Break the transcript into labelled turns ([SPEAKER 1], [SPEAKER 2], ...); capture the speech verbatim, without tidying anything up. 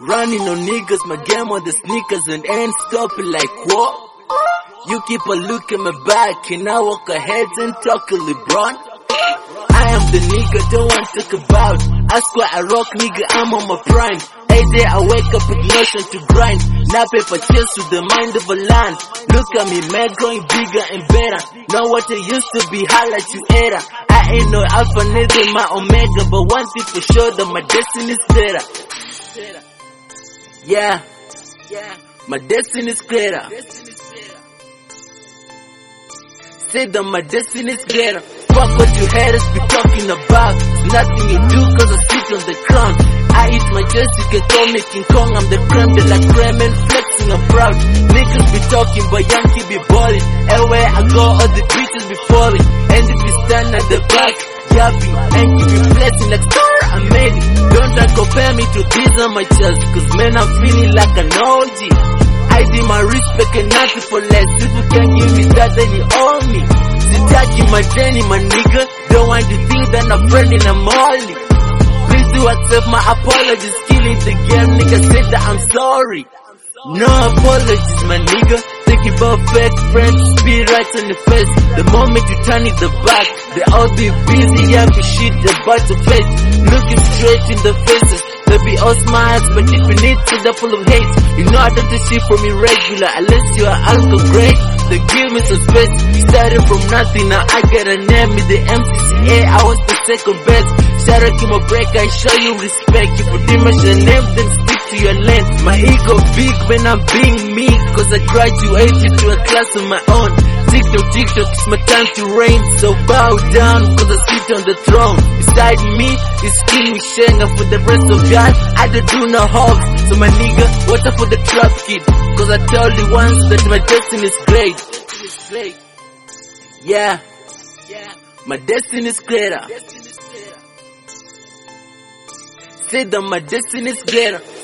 [SPEAKER 1] Running on niggas, my game on the sneakers and ain't stopping like what? You keep a look at my back and I walk ahead and talk to LeBron. I am the nigga, don't want to talk about. I squat a rock nigga, I'm on my prime. Every day I wake up with notion to grind. Now paper chase with the mind of a land. Look at me man, growing bigger and better. Not what I used to be, holla to era. I ain't no alpha, neither my omega, but one thing for sure, that my destiny's better. Yeah, yeah, my destiny's greater. Say that my destiny's greater. Fuck what you haters be talking about. Nothing you do cause I sit on the crown. I eat my chest, you can call me King Kong. I'm the creme de la creme and flexing, I'm proud. Niggas be talking but Yankee be balling. Everywhere I go all the bitches be falling. And if you stand at the back, yapping and keep you blessing like star, I made it. Don't try compare me to these on my chest, cause man I'm feeling like an O G. I did my respect and nothing for less. If you can't give me that then you owe me. Sitaki my journey my nigga. Don't want to think that I'm friend and I'm only. Please do accept my apologies. Killing the game nigga, said that I'm sorry. No apologies my nigga. Think about fake friends, be right on the face. The moment you turn it the back, they all be busy, happy shit about to face. Looking straight in the faces, they be all smiles, but if you need to, they're full of hate. You know I don't do shit from irregular, unless you are alcohol great. They give me some space, started from nothing, now I got a name in the M C C A, I was the second best. Shout out to my break, I show you respect. You put in my name, then stick to your lane. My ego big when I'm being me, cause I graduated to a class of my own. TikTok, TikTok, it's my time to reign. So bow down, cause I sit on the throne. Beside me is King Mishenga. For the rest of y'all, I don't do no hogs. So my nigga, watch out for the trap kid, cause I told you once that my destiny is great. Yeah, yeah, my destiny is greater. Say that my destiny is greater.